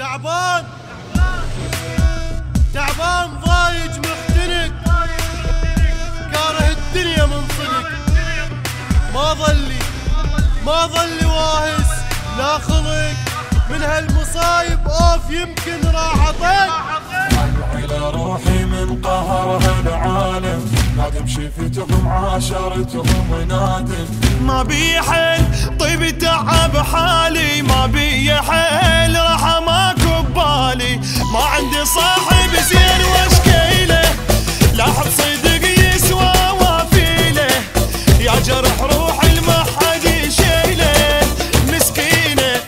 تعبان تعبان ضايج مختنق، كاره الدنيا من صدق. ما ظلي واهس لا خلق من هالمصايب، اوف يمكن راح اطق. على روحي من قهر هالعالم، نادم شفتهم عاشرتهم ونادم. ما بي حيل طيب تعب حالي، ما بي حيل راح ماكو ببالي. ما عندي صاحب زين واشكيله، لا حد صدق يسوى وافيله. يا جرح روحي ما حد يشيله، مسكينه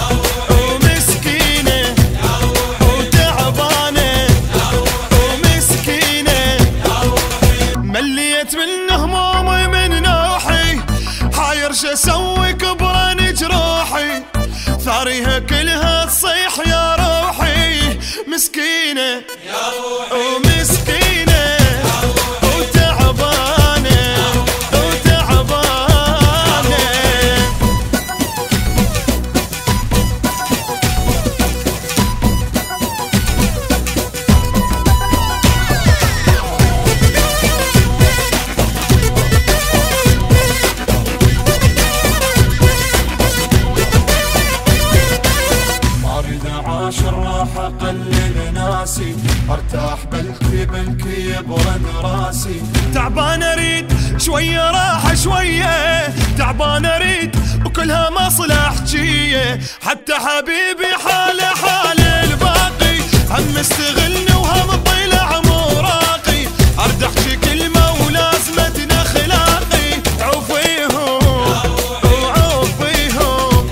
ومسكينه وتعبانه ومسكينه. مليت من همومي من نوحي، حاير شو اسوي كبران جروحي. ثاريها كلها تصيح يا روحي، مسكينه ومسكينه وتعبانه وتعبانه. عاشر راح اقلل ناسي، ارتاح بلكي يبرد راسي. تعبان اريد شويه راحه شويه، تعبان اريد وكلها مصلحجيه. حتى حبيبي حاله حال الباقي، هم مستغلني وهم طلع موراقي. ارد احكي كلمه ولازمتنا اخلاقي. عوفيهم وعوفيهم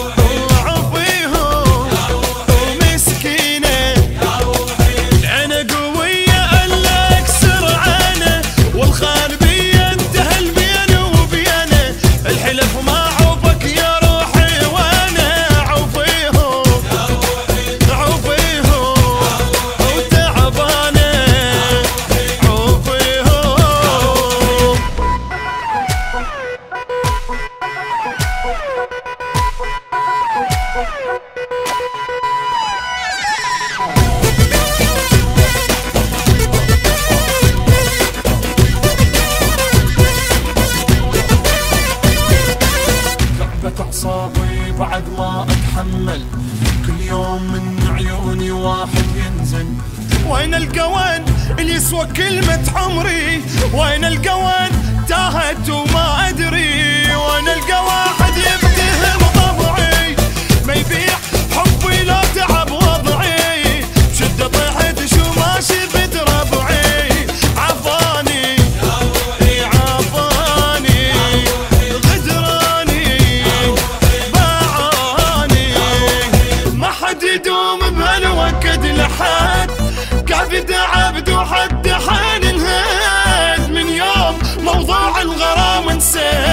وعوفيهم ومسكينه. العين قويه الا اكسر عينه، والخان بيه انتهى البين وبينه. الحلف ما عوفك يا روحي وانا. عوفيهم عوفيهم وتعبانه عوفيهم. تعبت اعصابي بعد ما اتحمل، كل يوم من عيوني واحد ينزل. وين القوان اللي يسوى كلمة عمري؟ وين القوان تاهت وما أدري؟ وين القى واحد يفتهم طبعي، ما يبيع حبي لو تعب وضعي. بشدة طيحت شو ما شفت ربعي. عفاني عفاني غدراني باعاني. ما حد يدوم بهالوقت لحد، كافي تعبت وحد حال انهاد. من يوم موضوع الغرام نسيت،